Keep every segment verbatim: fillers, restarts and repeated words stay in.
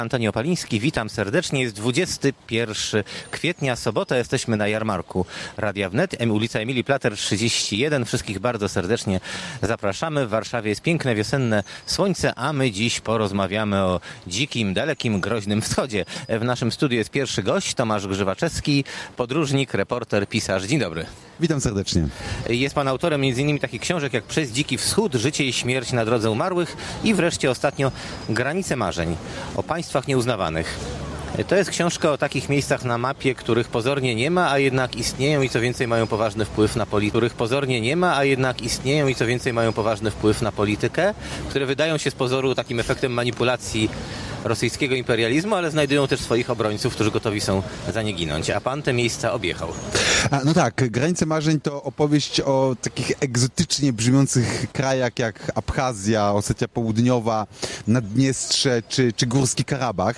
Antoni Opaliński, witam serdecznie. Jest dwudziestego pierwszego kwietnia, sobota. Jesteśmy na jarmarku Radia Wnet, ulica Emilii Plater trzydzieści jeden. Wszystkich bardzo serdecznie zapraszamy. W Warszawie jest piękne, wiosenne słońce, a my dziś porozmawiamy o dzikim, dalekim, groźnym wschodzie. W naszym studiu jest pierwszy gość, Tomasz Grzywaczewski, podróżnik, reporter, pisarz. Dzień dobry. Witam serdecznie. Jest pan autorem między innymi takich książek jak Przez dziki wschód, Życie i śmierć na drodze umarłych i wreszcie ostatnio Granice marzeń o państwach nieuznawanych. To jest książka o takich miejscach na mapie, których pozornie nie ma, a jednak istnieją i co więcej mają poważny wpływ na politykę. Których pozornie nie ma, a jednak istnieją i co więcej mają poważny wpływ na politykę, które wydają się z pozoru takim efektem manipulacji rosyjskiego imperializmu, ale znajdują też swoich obrońców, którzy gotowi są za nie ginąć. A pan te miejsca objechał. A, no tak, Granice marzeń to opowieść o takich egzotycznie brzmiących krajach jak Abchazja, Osetia Południowa, Naddniestrze czy, czy Górski Karabach.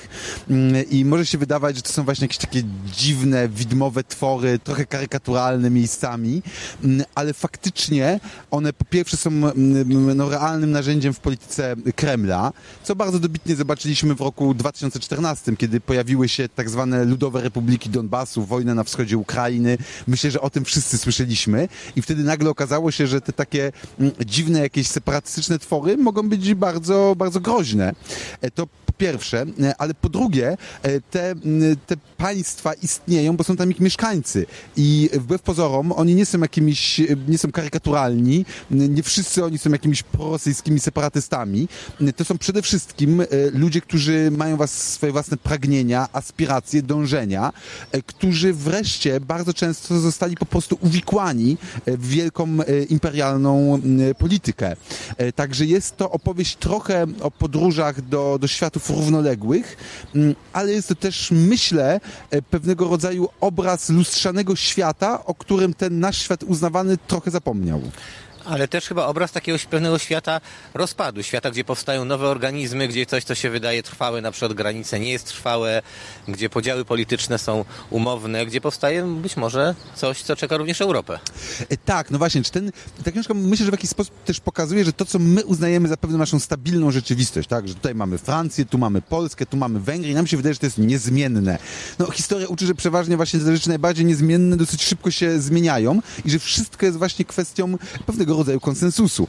I może się wydawać, że to są właśnie jakieś takie dziwne, widmowe twory, trochę karykaturalne miejscami, ale faktycznie one po pierwsze są no, realnym narzędziem w polityce Kremla, co bardzo dobitnie zobaczyliśmy w roku dwa tysiące czternastym, kiedy pojawiły się tak zwane Ludowe Republiki Donbasu, wojna na wschodzie Ukrainy. Myślę, że o tym wszyscy słyszeliśmy i wtedy nagle okazało się, że te takie dziwne, jakieś separatystyczne twory mogą być bardzo, bardzo groźne. To po pierwsze, ale po drugie, te, te państwa istnieją, bo są tam ich mieszkańcy i wbrew pozorom oni nie są jakimiś, nie są karykaturalni, nie wszyscy oni są jakimiś prorosyjskimi separatystami. To są przede wszystkim ludzie, którzy mają was, swoje własne pragnienia, aspiracje, dążenia, którzy wreszcie bardzo często zostali po prostu uwikłani w wielką imperialną politykę. Także jest to opowieść trochę o podróżach do, do światów równoległych, ale jest to też, myślę, pewnego rodzaju obraz lustrzanego świata, o którym ten nasz świat uznawany trochę zapomniał. Ale też chyba obraz takiego pewnego świata rozpadu, świata, gdzie powstają nowe organizmy, gdzie coś, co się wydaje trwałe, na przykład granice nie jest trwałe, gdzie podziały polityczne są umowne, gdzie powstaje być może coś, co czeka również Europę. E, tak, no właśnie, czy ten, ta książka myślę, że w jakiś sposób też pokazuje, że to, co my uznajemy za pewną naszą stabilną rzeczywistość, tak, że tutaj mamy Francję, tu mamy Polskę, tu mamy Węgry i nam się wydaje, że to jest niezmienne. No, historia uczy, że przeważnie właśnie te rzeczy najbardziej niezmienne dosyć szybko się zmieniają i że wszystko jest właśnie kwestią pewnego rodzaju konsensusu.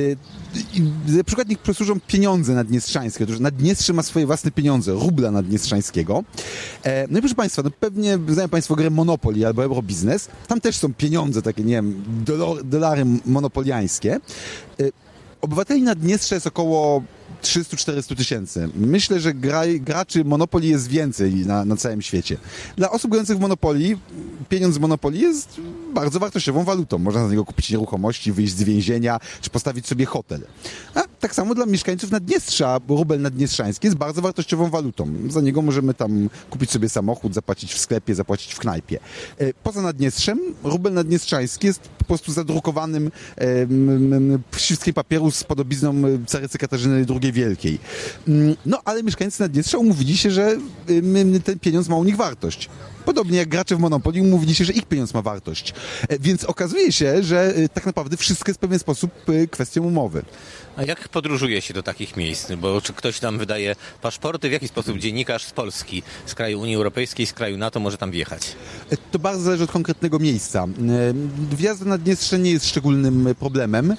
Na przykład niech przysłużą pieniądze naddniestrzańskie. Otóż Naddniestrze ma swoje własne pieniądze, rubla naddniestrzańskiego. No i proszę Państwa, no pewnie znają Państwo grę Monopoly albo Eurobiznes. Tam też są pieniądze takie, nie wiem, dolar, dolary monopoliańskie. Obywateli Naddniestrza jest około trzysta czterysta tysięcy. Myślę, że gra, graczy Monopoly jest więcej na, na całym świecie. Dla osób grających w Monopoly pieniądz z Monopoly jest bardzo wartościową walutą. Można za niego kupić nieruchomości, wyjść z więzienia, czy postawić sobie hotel. A tak samo dla mieszkańców Naddniestrza, bo rubel naddniestrzański jest bardzo wartościową walutą. Za niego możemy tam kupić sobie samochód, zapłacić w sklepie, zapłacić w knajpie. Poza Naddniestrzem rubel naddniestrzański jest po prostu zadrukowanym świskiem papieru z podobizną carycy Katarzyny drugiej Wielkiej. No, ale mieszkańcy Naddniestrza umówili się, że ten pieniądz ma u nich wartość. Podobnie jak gracze w Monopoly umówili się, że ich pieniądz ma wartość. Więc okazuje się, że tak naprawdę wszystko jest w pewien sposób kwestią umowy. A jak podróżuje się do takich miejsc? Bo czy ktoś tam wydaje paszporty? W jaki sposób dziennikarz z Polski, z kraju Unii Europejskiej, z kraju NATO może tam wjechać? To bardzo zależy od konkretnego miejsca. Wjazd na Naddniestrze nie jest szczególnym problemem.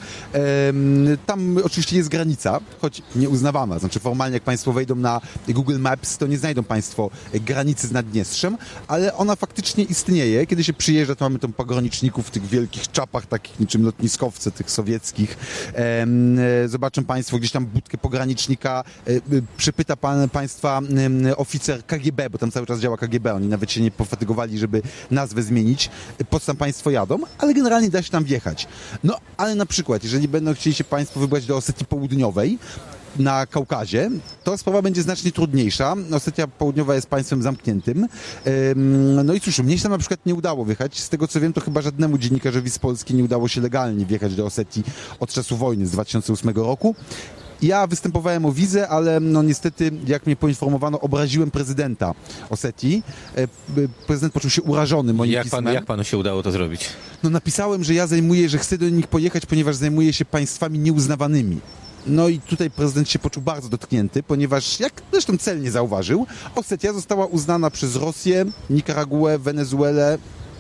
Tam oczywiście jest granica, choć nieuznawana. Znaczy formalnie jak Państwo wejdą na Google Maps, to nie znajdą Państwo granicy z Naddniestrzem, ale ona faktycznie istnieje. Kiedy się przyjeżdża, to mamy tam pograniczników w tych wielkich czapach, takich niczym lotniskowce tych sowieckich. Zobaczą Państwo gdzieś tam budkę pogranicznika, przypyta pan, Państwa oficer K G B, bo tam cały czas działa K G B, oni nawet się nie pofatygowali, żeby nazwę zmienić, po co tam Państwo jadą, ale generalnie da się tam wjechać. No, ale na przykład, jeżeli będą chcieli się Państwo wybrać do Osetii Południowej, na Kaukazie, to sprawa będzie znacznie trudniejsza. Osetia Południowa jest państwem zamkniętym. No i cóż, mnie się tam na przykład nie udało wjechać. Z tego co wiem, to chyba żadnemu dziennikarzowi z Polski nie udało się legalnie wjechać do Osetii od czasu wojny z dwa tysiące ósmego roku. Ja występowałem o wizę, ale no niestety, jak mnie poinformowano, obraziłem prezydenta Osetii. Prezydent poczuł się urażony moim jak pismem. Pan, jak panu się udało to zrobić? No napisałem, że ja zajmuję, że chcę do nich pojechać, ponieważ zajmuję się państwami nieuznawanymi. No i tutaj prezydent się poczuł bardzo dotknięty, ponieważ, jak zresztą celnie zauważył, Osetia została uznana przez Rosję, Nikaraguę, Wenezuelę,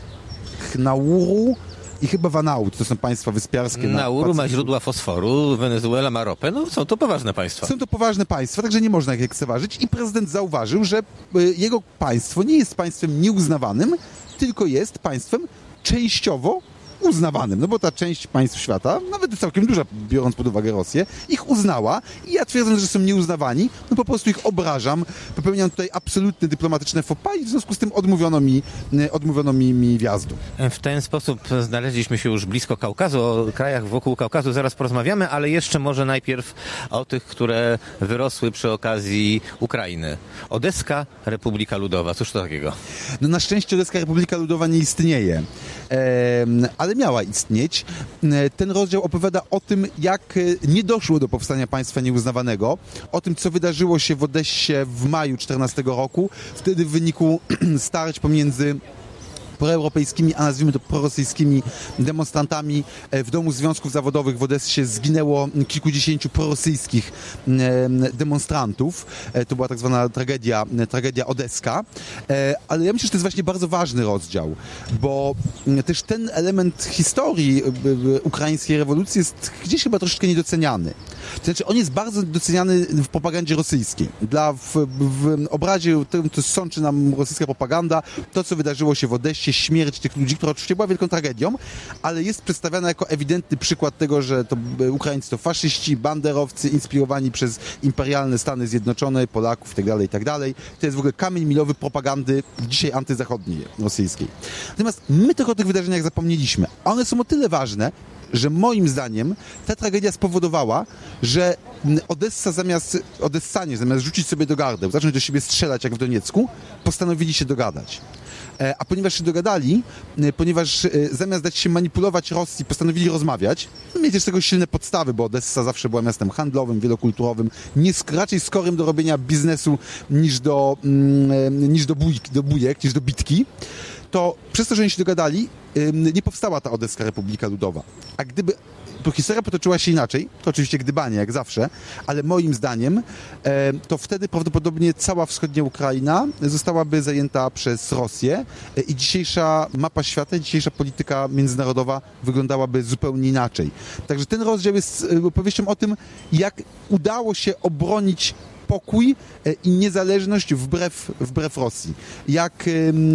Nauru i chyba Vanaut. To są państwa wyspiarskie. Nauru ma źródła fosforu, Wenezuela ma ropę. No są to poważne państwa. Są to poważne państwa, także nie można ich lekceważyć. I prezydent zauważył, że y, jego państwo nie jest państwem nieuznawanym, tylko jest państwem częściowo uznawanym, no bo ta część państw świata, nawet całkiem duża, biorąc pod uwagę Rosję, ich uznała i ja twierdzę, że są nieuznawani, no po prostu ich obrażam, popełniam tutaj absolutne dyplomatyczne faux pas i w związku z tym odmówiono mi, odmówiono mi, mi wjazdu. W ten sposób znaleźliśmy się już blisko Kaukazu, o krajach wokół Kaukazu zaraz porozmawiamy, ale jeszcze może najpierw o tych, które wyrosły przy okazji Ukrainy. Odeska Republika Ludowa, cóż to takiego? No na szczęście Odeska Republika Ludowa nie istnieje, e, ale miała istnieć. Ten rozdział opowiada o tym, jak nie doszło do powstania państwa nieuznawanego, o tym, co wydarzyło się w Odessie w maju czternastego roku, wtedy w wyniku starć pomiędzy proeuropejskimi, a nazwijmy to prorosyjskimi demonstrantami w Domu Związków Zawodowych w Odessie zginęło kilkudziesięciu prorosyjskich demonstrantów. To była tak zwana tragedia, tragedia odeska. Ale ja myślę, że to jest właśnie bardzo ważny rozdział, bo też ten element historii ukraińskiej rewolucji jest gdzieś chyba troszeczkę niedoceniany. To znaczy, on jest bardzo doceniany w propagandzie rosyjskiej. Dla, w, w obrazie tym, co sączy nam rosyjska propaganda, to, co wydarzyło się w Odessie, śmierć tych ludzi, która oczywiście była wielką tragedią, ale jest przedstawiana jako ewidentny przykład tego, że to Ukraińcy to faszyści, banderowcy, inspirowani przez imperialne Stany Zjednoczone, Polaków itd., itd. To jest w ogóle kamień milowy propagandy dzisiaj antyzachodniej rosyjskiej. Natomiast my tylko o tych wydarzeniach zapomnieliśmy. A one są o tyle ważne, że moim zdaniem ta tragedia spowodowała, że Odessa zamiast, Odessanie zamiast rzucić sobie do gardeł, zacząć do siebie strzelać jak w Doniecku, postanowili się dogadać. A ponieważ się dogadali, ponieważ zamiast dać się manipulować Rosji, postanowili rozmawiać, mieli też tego silne podstawy, bo Odessa zawsze była miastem handlowym, wielokulturowym, nie, raczej skorym do robienia biznesu niż do, niż do, bójki, do bujek, niż do bitki, to przez to, że oni się dogadali, nie powstała ta Odeska Republika Ludowa. A gdyby to historia potoczyła się inaczej, to oczywiście gdybanie, jak zawsze, ale moim zdaniem e, to wtedy prawdopodobnie cała wschodnia Ukraina zostałaby zajęta przez Rosję e, i dzisiejsza mapa świata, dzisiejsza polityka międzynarodowa wyglądałaby zupełnie inaczej. Także ten rozdział jest e, opowieścią o tym, jak udało się obronić pokój e, i niezależność wbrew, wbrew Rosji. Jak e,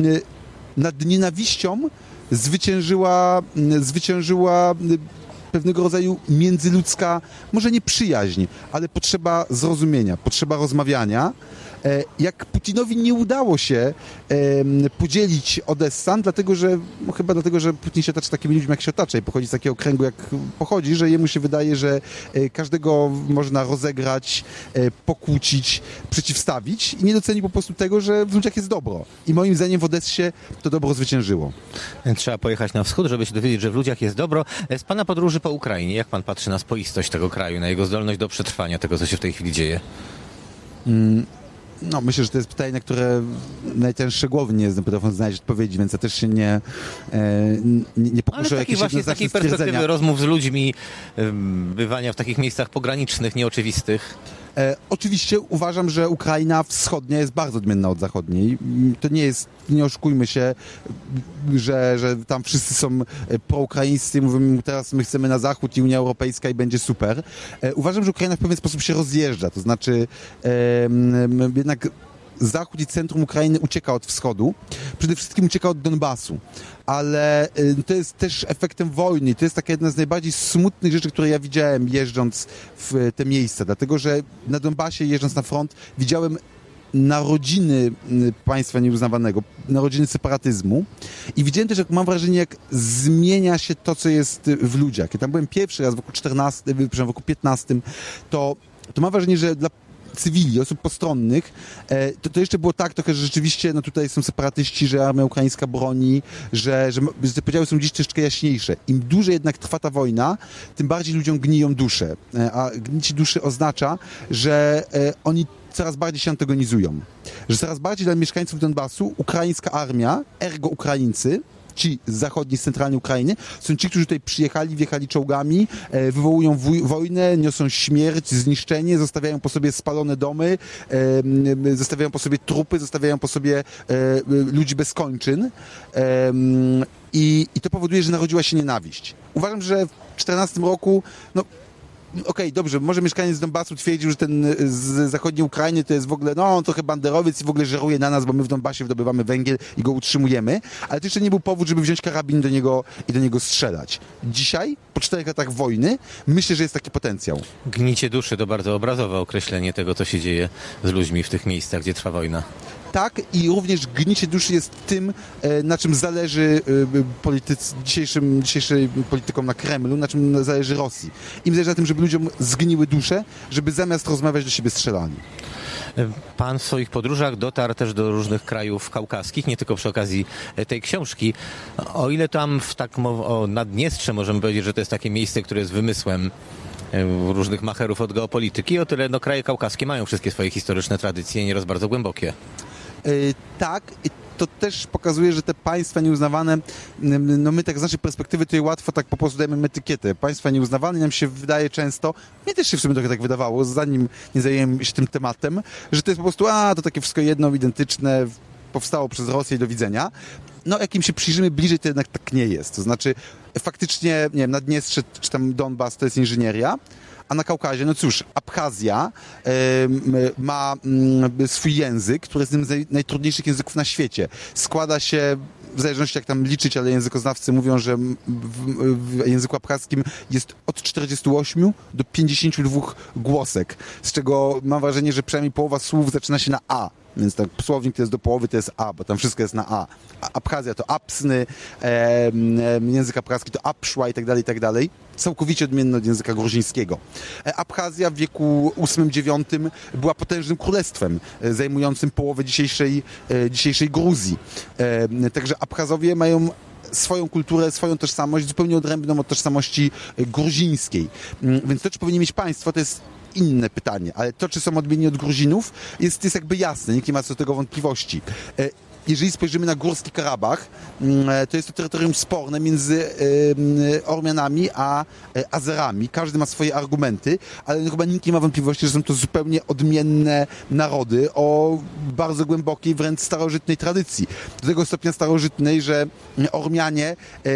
nad nienawiścią zwyciężyła, zwyciężyła pewnego rodzaju międzyludzka, może nie przyjaźń, ale potrzeba zrozumienia, potrzeba rozmawiania. Jak Putinowi nie udało się podzielić Odessan, dlatego że, no chyba dlatego, że Putin się otacza takimi ludźmi, jak się otacza i pochodzi z takiego kręgu, jak pochodzi, że jemu się wydaje, że każdego można rozegrać, pokłócić, przeciwstawić i nie doceni po prostu tego, że w ludziach jest dobro. I moim zdaniem w Odessie to dobro zwyciężyło. Trzeba pojechać na wschód, żeby się dowiedzieć, że w ludziach jest dobro. Z pana podróży po Ukrainie, jak pan patrzy na spoistość tego kraju, na jego zdolność do przetrwania tego, co się w tej chwili dzieje? Mm. No, myślę, że to jest pytanie, na które najcięższe głowy nie potrafią znaleźć odpowiedzi, więc ja też się nie, nie, nie pokuszę o jakieś właśnie z takiej perspektywy rozmów z ludźmi, bywania w takich miejscach pogranicznych, nieoczywistych. E, oczywiście uważam, że Ukraina wschodnia jest bardzo odmienna od zachodniej. To nie jest, nie oszukujmy się, że, że tam wszyscy są proukraińscy i mówimy, teraz my chcemy na zachód i Unia Europejska i będzie super. E, uważam, że Ukraina w pewien sposób się rozjeżdża, to znaczy e, jednak zachód i centrum Ukrainy ucieka od wschodu. Przede wszystkim ucieka od Donbasu. Ale to jest też efektem wojny. To jest taka jedna z najbardziej smutnych rzeczy, które ja widziałem jeżdżąc w te miejsca. Dlatego, że na Donbasie, jeżdżąc na front, widziałem narodziny państwa nieuznawanego, narodziny separatyzmu i widziałem też, jak mam wrażenie, jak zmienia się to, co jest w ludziach. Ja tam byłem pierwszy raz w roku czternastym, przepraszam, w roku piętnastym, to, to mam wrażenie, że dla cywili, osób postronnych, to, to jeszcze było tak trochę, że rzeczywiście no tutaj są separatyści, że armia ukraińska broni, że, że, że te podziały są gdzieś troszeczkę jaśniejsze. Im dłużej jednak trwa ta wojna, tym bardziej ludziom gniją dusze. A gnicie duszy oznacza, że oni coraz bardziej się antagonizują. Że coraz bardziej dla mieszkańców Donbasu ukraińska armia, ergo Ukraińcy, ci z zachodniej, z centralnej Ukrainy, są ci, którzy tutaj przyjechali, wjechali czołgami, e, wywołują wuj- wojnę, niosą śmierć, zniszczenie, zostawiają po sobie spalone domy, e, zostawiają po sobie trupy, zostawiają po sobie e, ludzi bez kończyn. E, i, I to powoduje, że narodziła się nienawiść. Uważam, że w czternastym roku, no Okej, okay, dobrze, może mieszkaniec z Donbasu twierdził, że ten z zachodniej Ukrainy to jest w ogóle, no on trochę banderowiec i w ogóle żeruje na nas, bo my w Donbasie wydobywamy węgiel i go utrzymujemy, ale to jeszcze nie był powód, żeby wziąć karabin do niego i do niego strzelać. Dzisiaj, po czterech latach wojny, myślę, że jest taki potencjał. Gnicie duszy to bardzo obrazowe określenie tego, co się dzieje z ludźmi w tych miejscach, gdzie trwa wojna. Tak, i również gnicie duszy jest tym, na czym zależy politycy, dzisiejszym, dzisiejszym politykom na Kremlu, na czym zależy Rosji. Im zależy na tym, żeby ludziom zgniły dusze, żeby zamiast rozmawiać do siebie strzelali. Pan w swoich podróżach dotarł też do różnych krajów kaukaskich, nie tylko przy okazji tej książki. O ile tam w tak o Naddniestrze możemy powiedzieć, że to jest takie miejsce, które jest wymysłem różnych macherów od geopolityki, o tyle no, kraje kaukaskie mają wszystkie swoje historyczne tradycje, nieraz bardzo głębokie. Yy, tak, i to też pokazuje, że te państwa nieuznawane, no my tak z naszej perspektywy tutaj łatwo tak po prostu dajemy etykietę. Państwa nieuznawane nam się wydaje często, mnie też się w sumie trochę tak wydawało, zanim nie zajęłem się tym tematem, że to jest po prostu, a to takie wszystko jedno, identyczne, powstało przez Rosję i do widzenia. No jak im się przyjrzymy bliżej, to jednak tak nie jest. To znaczy faktycznie, nie wiem, Naddniestrze czy tam Donbas to jest inżynieria, a na Kaukazie, no cóż, Abchazja y, ma y, swój język, który jest jednym z naj, najtrudniejszych języków na świecie. Składa się, w zależności jak tam liczyć, ale językoznawcy mówią, że w, w języku abchazkim jest od czterdziestu ośmiu do pięćdziesięciu dwóch głosek, z czego mam wrażenie, że przynajmniej połowa słów zaczyna się na A. Więc tak słownik to jest do połowy, to jest A, bo tam wszystko jest na A. Abchazja to Apsny, e, język abchazki to Apszła i tak dalej, i tak dalej. Całkowicie odmienny od języka gruzińskiego. E, Abchazja w wieku ósmym dziewiątym była potężnym królestwem, e, zajmującym połowę dzisiejszej, e, dzisiejszej Gruzji. E, także Abchazowie mają swoją kulturę, swoją tożsamość zupełnie odrębną od tożsamości gruzińskiej. Więc to, czy powinni mieć państwo, to jest inne pytanie, ale to, czy są odmienni od Gruzinów, jest, jest jakby jasne, nikt nie ma co do tego wątpliwości. Jeżeli spojrzymy na Górski Karabach, to jest to terytorium sporne między Ormianami a Azerami. Każdy ma swoje argumenty, ale chyba nikt nie ma wątpliwości, że są to zupełnie odmienne narody o bardzo głębokiej, wręcz starożytnej tradycji. Do tego stopnia starożytnej, że Ormianie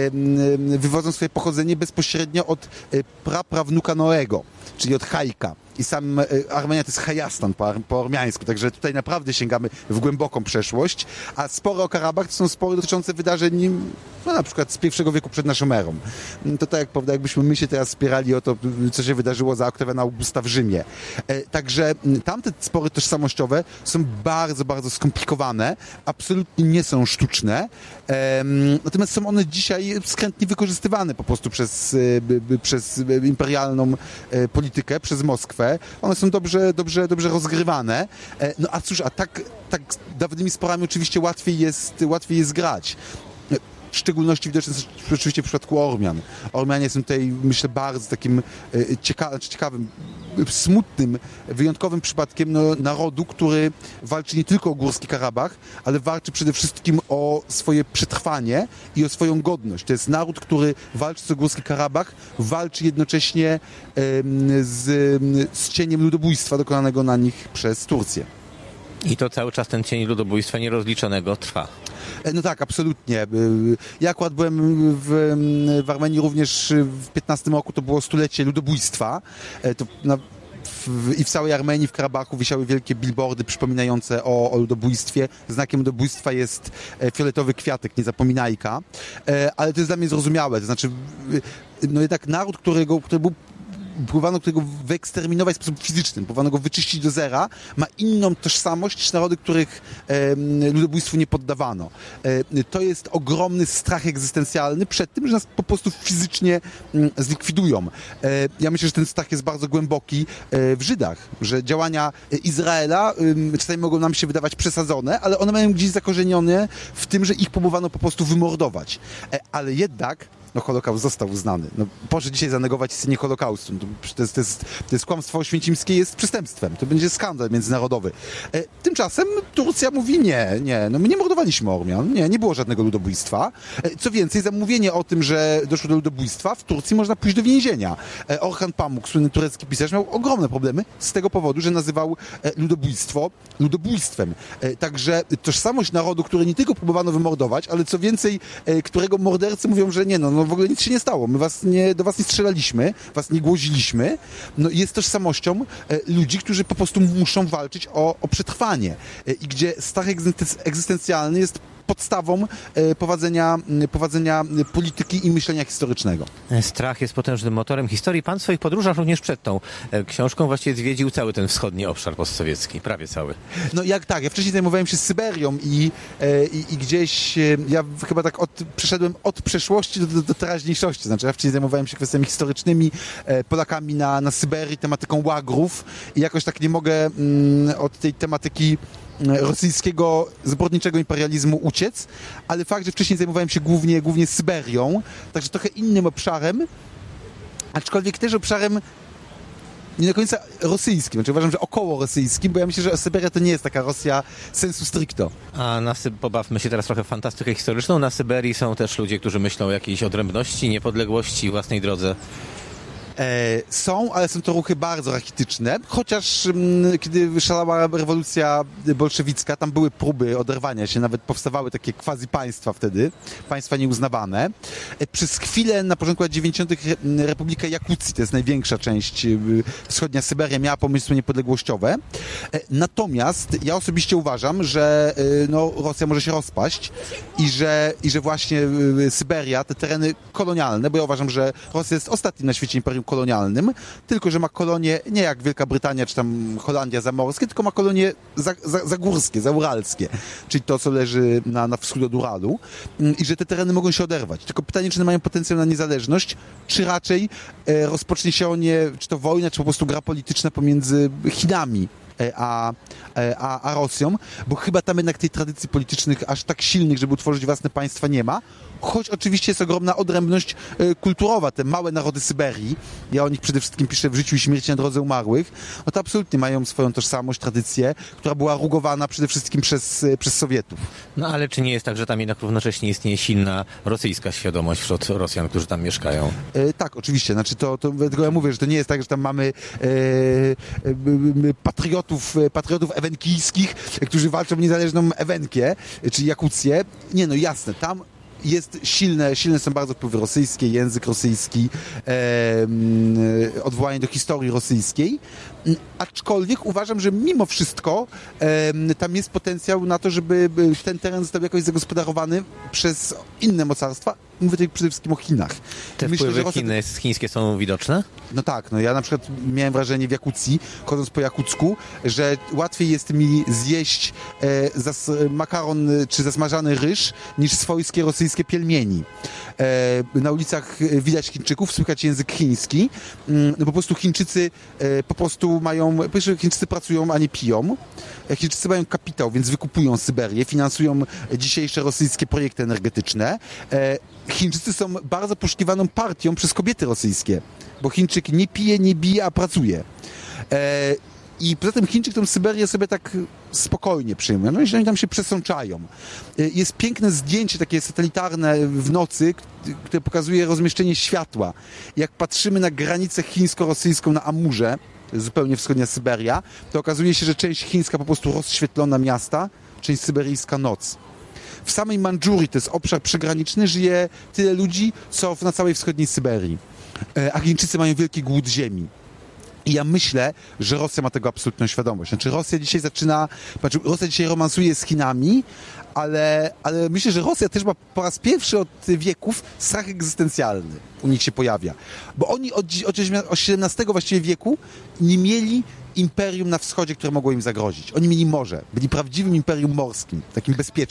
wywodzą swoje pochodzenie bezpośrednio od praprawnuka Noego, czyli od Hajka. I sam Armenia to jest Hajastan po, po ormiańsku, także tutaj naprawdę sięgamy w głęboką przeszłość, a spory o Karabach to są spory dotyczące wydarzeń, no na przykład z pierwszego wieku przed naszą erą. To tak jak prawda, jakbyśmy my się teraz spierali o to, co się wydarzyło za Oktawiana Augusta w Rzymie. E, także tamte spory tożsamościowe są bardzo, bardzo skomplikowane, absolutnie nie są sztuczne, e, natomiast są one dzisiaj skrętnie wykorzystywane po prostu przez, e, przez imperialną e, politykę, przez Moskwę. One są dobrze, dobrze, dobrze rozgrywane. No a cóż, a tak, tak dawnymi sporami oczywiście łatwiej jest, łatwiej jest grać. W szczególności widoczne jest oczywiście w przypadku Ormian. Ormianie są tutaj, myślę, bardzo takim cieka- ciekawym, smutnym, wyjątkowym przypadkiem no, narodu, który walczy nie tylko o Górski Karabach, ale walczy przede wszystkim o swoje przetrwanie i o swoją godność. To jest naród, który walczy o Górski Karabach, walczy jednocześnie z, z cieniem ludobójstwa dokonanego na nich przez Turcję. I to cały czas ten cień ludobójstwa nierozliczonego trwa. No tak, absolutnie. Ja akurat byłem w, w Armenii również w piętnastym roku, to było stulecie ludobójstwa. To na, w, I w całej Armenii, w Karabachu wisiały wielkie billboardy przypominające o, o ludobójstwie. Znakiem ludobójstwa jest fioletowy kwiatek, niezapominajka. Ale to jest dla mnie zrozumiałe. To znaczy, no jednak naród, którego, który był próbowano którego wyeksterminować w sposób fizyczny, próbowano go wyczyścić do zera, ma inną tożsamość niż narody, których e, ludobójstwu nie poddawano. E, to jest ogromny strach egzystencjalny przed tym, że nas po prostu fizycznie m, zlikwidują. E, ja myślę, że ten strach jest bardzo głęboki e, w Żydach, że działania Izraela e, czasami mogą nam się wydawać przesadzone, ale one mają gdzieś zakorzenione w tym, że ich próbowano po prostu wymordować. E, ale jednak no Holokaust został uznany. No, proszę dzisiaj zanegować istnienie Holokaustu. No, to, jest, to, jest, to jest kłamstwo oświęcimskie, jest przestępstwem. To będzie skandal międzynarodowy. E, tymczasem Turcja mówi nie, nie, no my nie mordowaliśmy Ormian, nie, nie było żadnego ludobójstwa. E, co więcej, za mówienie o tym, że doszło do ludobójstwa, w Turcji można pójść do więzienia. E, Orhan Pamuk, słynny turecki pisarz, miał ogromne problemy z tego powodu, że nazywał e, ludobójstwo ludobójstwem. E, także tożsamość narodu, który nie tylko próbowano wymordować, ale co więcej, e, którego mordercy mówią, że nie, no, no w ogóle nic się nie stało, my was nie, do was nie strzelaliśmy, was nie głoziliśmy, no jest tożsamością e, ludzi, którzy po prostu muszą walczyć o, o przetrwanie e, i gdzie strach egzystencjalny jest podstawą e, prowadzenia, prowadzenia polityki i myślenia historycznego. Strach jest potężnym motorem historii. Pan w swoich podróżach również przed tą e, książką właściwie zwiedził cały ten wschodni obszar postsowiecki, prawie cały. No jak tak, ja wcześniej zajmowałem się Syberią i, e, i, i gdzieś e, ja chyba tak od, przeszedłem od przeszłości do, do, do teraźniejszości. Znaczy ja wcześniej zajmowałem się kwestiami historycznymi, e, Polakami na, na Syberii, tematyką łagrów i jakoś tak nie mogę mm, od tej tematyki rosyjskiego zbrodniczego imperializmu uciec, ale fakt, że wcześniej zajmowałem się głównie, głównie Syberią, także trochę innym obszarem, aczkolwiek też obszarem nie do końca rosyjskim. Znaczy uważam, że około rosyjskim, bo ja myślę, że Syberia to nie jest taka Rosja sensu stricto. A na Sy- pobawmy się teraz trochę w fantastykę historyczną. Na Syberii są też ludzie, którzy myślą o jakiejś odrębności, niepodległości, własnej drodze. E, są, ale są to ruchy bardzo rachityczne, chociaż m, kiedy wyszalała rewolucja bolszewicka, tam były próby oderwania się, nawet powstawały takie quasi państwa wtedy, państwa nieuznawane. E, przez chwilę na początku lat dziewięćdziesiątych Republika Jakucji, to jest największa część, e, wschodnia Syberia, miała pomysły niepodległościowe. E, natomiast ja osobiście uważam, że e, no, Rosja może się rozpaść i że, i że właśnie e, Syberia, te tereny kolonialne, bo ja uważam, że Rosja jest ostatnim na świecie imperium kolonialnym, tylko że ma kolonie nie jak Wielka Brytania czy tam Holandia zamorskie, tylko ma kolonie za, za, zagórskie, zauralskie, czyli to, co leży na, na wschód od Uralu i że te tereny mogą się oderwać. Tylko pytanie, czy one mają potencjał na niezależność, czy raczej e, rozpocznie się o nie, czy to wojna, czy po prostu gra polityczna pomiędzy Chinami A, a, a Rosją, bo chyba tam jednak tej tradycji politycznych aż tak silnych, żeby utworzyć własne państwa, nie ma. Choć oczywiście jest ogromna odrębność e, kulturowa. Te małe narody Syberii, ja o nich przede wszystkim piszę w Życiu i śmierci na drodze umarłych, no to absolutnie mają swoją tożsamość, tradycję, która była rugowana przede wszystkim przez, e, przez Sowietów. No ale czy nie jest tak, że tam jednak równocześnie istnieje silna rosyjska świadomość wśród Rosjan, którzy tam mieszkają? E, tak, oczywiście. Znaczy to, to, tylko ja mówię, że to nie jest tak, że tam mamy e, e, patriotów, patriotów ewenkijskich, którzy walczą o niezależną Ewenkię, czyli Jakucję. Nie, no jasne, tam jest silne, silne są bardzo wpływy rosyjskie, język rosyjski, e, odwołanie do historii rosyjskiej. Aczkolwiek uważam, że mimo wszystko e, tam jest potencjał na to, żeby ten teren został jakoś zagospodarowany przez inne mocarstwa. Mówię tutaj przede wszystkim o Chinach. Te Myślę, wpływy że Rosja... Chiny, chińskie są widoczne? No tak, no ja na przykład miałem wrażenie w Jakucji, chodząc po Jakucku, że łatwiej jest mi zjeść e, zas, makaron czy zasmażany ryż niż swojskie rosyjskie pielmieni. E, na ulicach widać Chińczyków, słychać język chiński. Mm, no po prostu Chińczycy e, po prostu mają, po pierwsze Chińczycy pracują, a nie piją. Chińczycy mają kapitał, więc wykupują Syberię, finansują dzisiejsze rosyjskie projekty energetyczne. E, Chińczycy są bardzo poszukiwaną partią przez kobiety rosyjskie, bo Chińczyk nie pije, nie bije, a pracuje. E, I poza tym Chińczyk tą Syberię sobie tak spokojnie przyjmują. No i oni tam się przesączają. E, jest piękne zdjęcie takie satelitarne w nocy, które pokazuje rozmieszczenie światła. Jak patrzymy na granicę chińsko-rosyjską na Amurze, to jest zupełnie wschodnia Syberia, to okazuje się, że część chińska po prostu rozświetlona miasta, część syberyjska noc. W samej Mandżurii, to jest obszar przygraniczny, żyje tyle ludzi, co na całej wschodniej Syberii. A Chińczycy mają wielki głód ziemi. I ja myślę, że Rosja ma tego absolutną świadomość. Znaczy Rosja dzisiaj zaczyna, znaczy Rosja dzisiaj romansuje z Chinami, ale, ale myślę, że Rosja też ma po raz pierwszy od wieków strach egzystencjalny u nich się pojawia. Bo oni od, od, od siedemnastego właściwie wieku nie mieli imperium na wschodzie, które mogło im zagrozić. Oni mieli morze. Byli prawdziwym imperium morskim, takim bezpiecznym.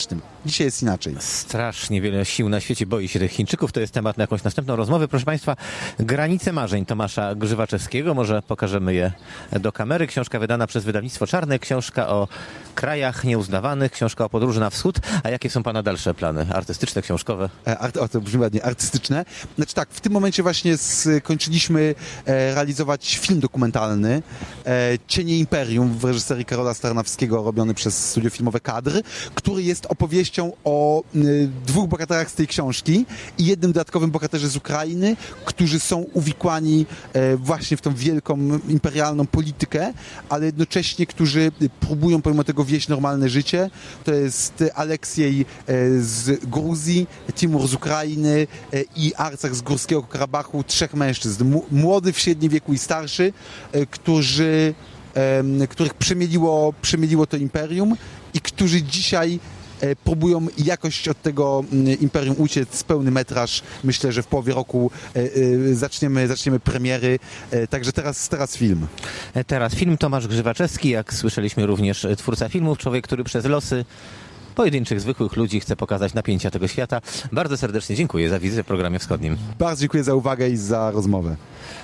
Dzisiaj jest inaczej. Strasznie wiele sił na świecie boi się tych Chińczyków. To jest temat na jakąś następną rozmowę. Proszę Państwa, Granice marzeń Tomasza Grzywaczewskiego. Może pokażemy je do kamery. Książka wydana przez wydawnictwo Czarne. Książka o krajach nieuznawanych. Książka o podróży na wschód. A jakie są Pana dalsze plany? Artystyczne, książkowe? E, art, o, to brzmi ładnie, artystyczne. Znaczy tak, w tym momencie właśnie skończyliśmy e, realizować film dokumentalny e, Cienie Imperium w reżyserii Karola Starnawskiego, robiony przez studio filmowe Kadr, który jest opowieścią o y, dwóch bohaterach z tej książki i jednym dodatkowym bohaterze z Ukrainy, którzy są uwikłani e, właśnie w tą wielką imperialną politykę, ale jednocześnie, którzy próbują pomimo tego wieść normalne życie. To jest Aleksiej e, z Gruzji, Timur z Ukrainy e, i Arcach z Górskiego Karabachu, trzech mężczyzn, M- młody w średnim wieku i starszy, e, którzy, e, których przemieliło, przemieliło to imperium i którzy dzisiaj e, próbują jakoś od tego m, imperium uciec. Pełny metraż. Myślę, że w połowie roku e, e, zaczniemy, zaczniemy premiery. E, także teraz, teraz film. Teraz film. Tomasz Grzywaczewski, jak słyszeliśmy, również twórca filmów. Człowiek, który przez losy pojedynczych, zwykłych ludzi chce pokazać napięcia tego świata. Bardzo serdecznie dziękuję za wizytę w programie wschodnim. Bardzo dziękuję za uwagę i za rozmowę.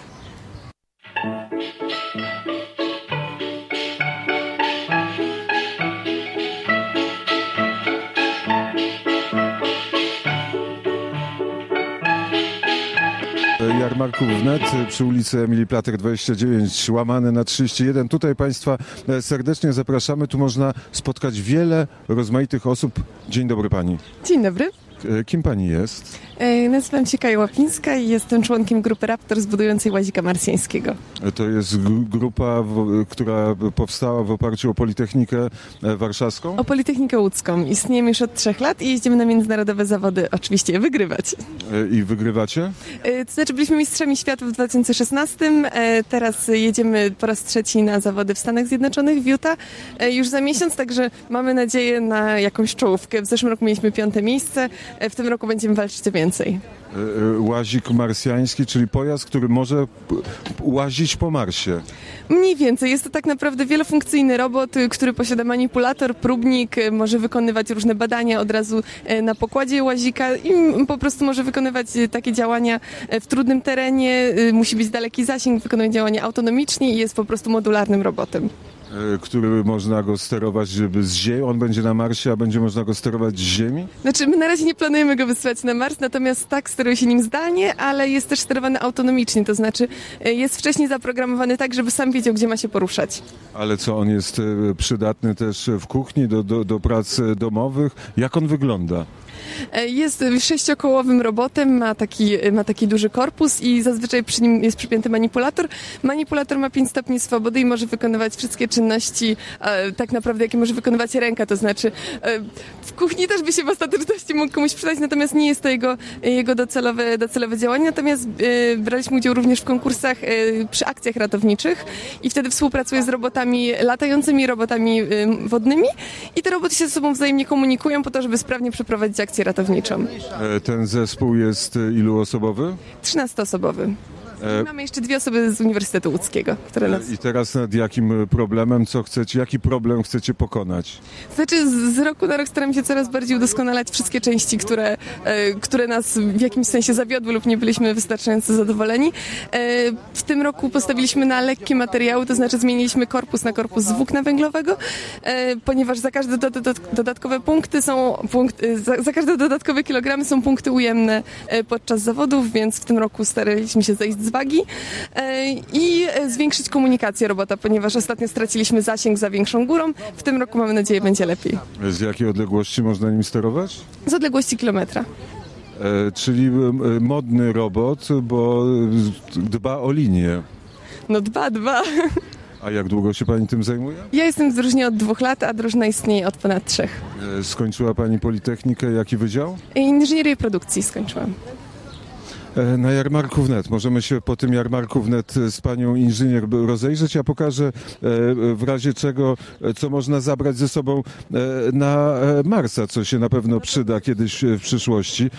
Jarmarków Wnet przy ulicy Emilii Platek dwadzieścia dziewięć, łamane na trzydzieści jeden. Tutaj Państwa serdecznie zapraszamy. Tu można spotkać wiele rozmaitych osób. Dzień dobry Pani. Dzień dobry. Kim Pani jest? E, nazywam się Kaja Łapińska i jestem członkiem grupy Raptor zbudującej Łazika Marsjańskiego. To jest g- grupa, w, która powstała w oparciu o Politechnikę Warszawską? O Politechnikę Łódzką. Istniejemy już od trzech lat i jeździmy na międzynarodowe zawody, oczywiście je wygrywać. I wygrywacie? E, to znaczy byliśmy mistrzami świata w dwa tysiące szesnastym, e, teraz jedziemy po raz trzeci na zawody w Stanach Zjednoczonych, w Utah, e, już za miesiąc, także mamy nadzieję na jakąś czołówkę. W zeszłym roku mieliśmy piąte miejsce, e, w tym roku będziemy walczyć o więcej. Łazik marsjański, czyli pojazd, który może łazić po Marsie. Mniej więcej. Jest to tak naprawdę wielofunkcyjny robot, który posiada manipulator, próbnik, może wykonywać różne badania od razu na pokładzie łazika i po prostu może wykonywać takie działania w trudnym terenie, musi być daleki zasięg, wykonuje działania autonomicznie i jest po prostu modularnym robotem. Który można go sterować żeby z Ziemi, on będzie na Marsie, a będzie można go sterować z Ziemi? Znaczy, my na razie nie planujemy go wysyłać na Mars, natomiast tak, steruje się nim zdalnie, ale jest też sterowany autonomicznie, to znaczy jest wcześniej zaprogramowany tak, żeby sam wiedział, gdzie ma się poruszać. Ale co, on jest przydatny też w kuchni, do, do, do prac domowych? Jak on wygląda? Jest sześciokołowym robotem, ma taki, ma taki duży korpus i zazwyczaj przy nim jest przypięty manipulator. Manipulator ma pięć stopni swobody i może wykonywać wszystkie czynności, e, tak naprawdę, jakie może wykonywać ręka, to znaczy e, w kuchni też by się w ostateczności mógł komuś przydać, natomiast nie jest to jego, jego docelowe, docelowe działanie, natomiast e, braliśmy udział również w konkursach e, przy akcjach ratowniczych i wtedy współpracuje z robotami latającymi, robotami e, wodnymi i te roboty się ze sobą wzajemnie komunikują po to, żeby sprawnie przeprowadzić akcję ratowniczą. Ten zespół jest ilu osobowy? trzynastoosobowy. I mamy jeszcze dwie osoby z Uniwersytetu Łódzkiego, które nas... I teraz nad jakim problemem, co chcecie, jaki problem chcecie pokonać? Znaczy z, z roku na rok staramy się coraz bardziej udoskonalać wszystkie części, które, e, które nas w jakimś sensie zawiodły lub nie byliśmy wystarczająco zadowoleni. E, w tym roku postawiliśmy na lekkie materiały, to znaczy zmieniliśmy korpus na korpus z włókna węglowego, e, ponieważ za każde do, do, dodatkowe punkty są, punkt, za, za każde dodatkowe kilogramy są punkty ujemne e, podczas zawodów, więc w tym roku staraliśmy się zejść z wagi e, i zwiększyć komunikację robota, ponieważ ostatnio straciliśmy zasięg za większą górą. W tym roku mamy nadzieję będzie lepiej. Z jakiej odległości można nim sterować? Z odległości kilometra. E, czyli e, modny robot, bo dba o linię. No dba, dba. A jak długo się Pani tym zajmuje? Ja jestem w drużynie od dwóch lat, a drużyna istnieje od ponad trzech. E, skończyła Pani Politechnikę, jaki wydział? Inżynierię produkcji skończyłam. e, na jarmarku wnet. Możemy się po tym jarmarku wnet z panią inżynier rozejrzeć. Ja pokażę e, w razie czego, e, co można zabrać ze sobą e, na e, Marsa, co się na pewno przyda kiedyś w przyszłości.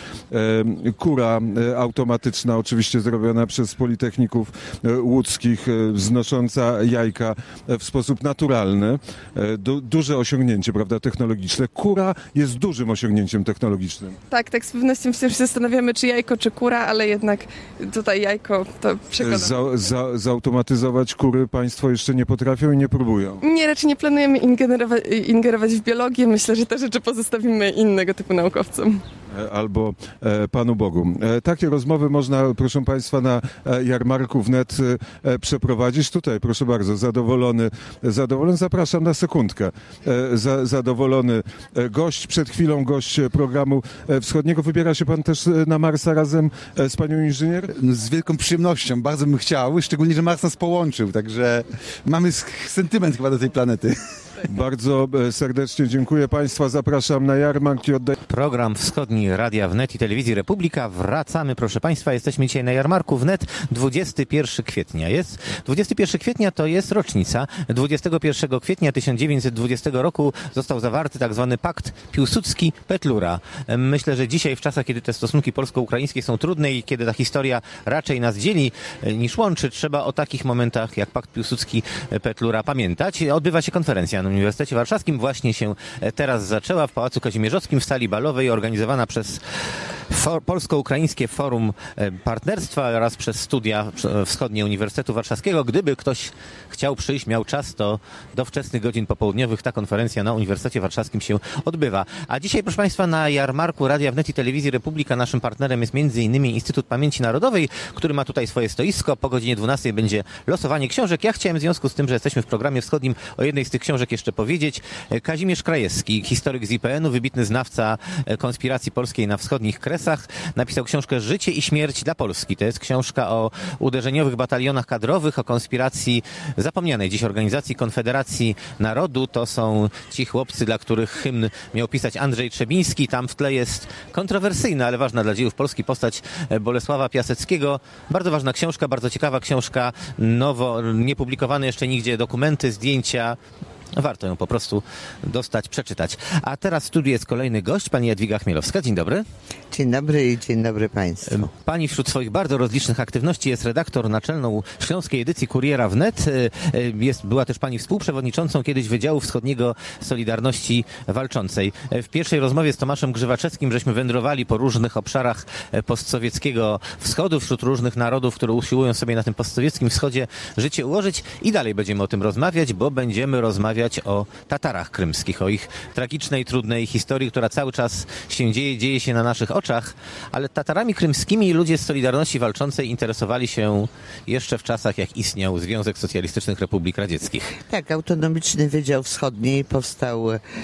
E, kura e, automatyczna, oczywiście zrobiona przez politechników e, łódzkich, e, znosząca jajka e, w sposób naturalny. E, du, duże osiągnięcie, prawda, technologiczne. Kura jest dużym osiągnięciem technologicznym. Tak, tak, z pewnością się zastanawiamy, czy jajko, czy kura, ale jednak tutaj jajko to przekonam. Za, za, zautomatyzować kury państwo jeszcze nie potrafią i nie próbują. Nie, raczej nie planujemy ingerować, ingerować w biologię. Myślę, że te rzeczy pozostawimy innego typu naukowcom. Albo e, Panu Bogu. E, takie rozmowy można, proszę Państwa, na e, jarmarku wnet e, przeprowadzić. Tutaj, proszę bardzo, zadowolony, zadowolony, zapraszam na sekundkę. E, za, zadowolony e, gość, przed chwilą gość programu e, wschodniego. Wybiera się Pan też na Marsa razem e, z Panią inżynier? Z wielką przyjemnością, bardzo bym chciał, szczególnie, że Mars nas połączył, także mamy sentyment chyba do tej planety. Bardzo serdecznie dziękuję Państwa, zapraszam na jarmark i oddaję. Program Wschodni Radia Wnet i Telewizji Republika. Wracamy, proszę Państwa, jesteśmy dzisiaj na jarmarku Wnet. dwudziestego pierwszego kwietnia jest. dwudziestego pierwszego kwietnia to jest rocznica. dwudziestego pierwszego kwietnia tysiąc dziewięćset dwudziestego roku został zawarty tak zwany pakt Piłsudski-Petlura. Myślę, że dzisiaj w czasach, kiedy te stosunki polsko-ukraińskie są trudne i kiedy ta historia raczej nas dzieli niż łączy, trzeba o takich momentach jak pakt Piłsudski-Petlura pamiętać. Odbywa się konferencja na Uniwersytecie Warszawskim. Właśnie się teraz zaczęła w Pałacu Kazimierzowskim w sali balowej, organizowana przez For, Polsko-Ukraińskie Forum Partnerstwa oraz przez Studia Wschodnie Uniwersytetu Warszawskiego. Gdyby ktoś chciał przyjść, miał czas, to do wczesnych godzin popołudniowych ta konferencja na Uniwersytecie Warszawskim się odbywa. A dzisiaj, proszę Państwa, na jarmarku Radia Wnet i Telewizji Republika naszym partnerem jest między innymi Instytut Pamięci Narodowej, który ma tutaj swoje stoisko. Po godzinie dwunastej będzie losowanie książek. Ja chciałem w związku z tym, że jesteśmy w programie wschodnim, o jednej z tych książek jeszcze powiedzieć. Kazimierz Krajewski, historyk z I P N-u, wybitny znawca konspiracji polskiej na wschodnich Kresach, napisał książkę Życie i śmierć dla Polski. To jest książka o uderzeniowych batalionach kadrowych, o konspiracji zapomnianej dziś organizacji Konfederacji Narodu. To są ci chłopcy, dla których hymn miał pisać Andrzej Trzebiński. Tam w tle jest kontrowersyjna, ale ważna dla dziejów Polski postać Bolesława Piaseckiego. Bardzo ważna książka, bardzo ciekawa książka, nowo, niepublikowane jeszcze nigdzie dokumenty, zdjęcia. Warto ją po prostu dostać, przeczytać. A teraz w studiu jest kolejny gość, pani Jadwiga Chmielowska. Dzień dobry. Dzień dobry i dzień dobry Państwu. Pani wśród swoich bardzo rozlicznych aktywności jest redaktor naczelną śląskiej edycji Kuriera Wnet. Jest, była też pani współprzewodniczącą kiedyś Wydziału Wschodniego Solidarności Walczącej. W pierwszej rozmowie z Tomaszem Grzywaczewskim żeśmy wędrowali po różnych obszarach postsowieckiego wschodu, wśród różnych narodów, które usiłują sobie na tym postsowieckim wschodzie życie ułożyć i dalej będziemy o tym rozmawiać, bo będziemy rozmawiać o Tatarach krymskich, o ich tragicznej, trudnej historii, która cały czas się dzieje, dzieje się na naszych oczach, ale Tatarami krymskimi ludzie z Solidarności Walczącej interesowali się jeszcze w czasach, jak istniał Związek Socjalistycznych Republik Radzieckich. Tak, Autonomiczny Wydział Wschodni powstał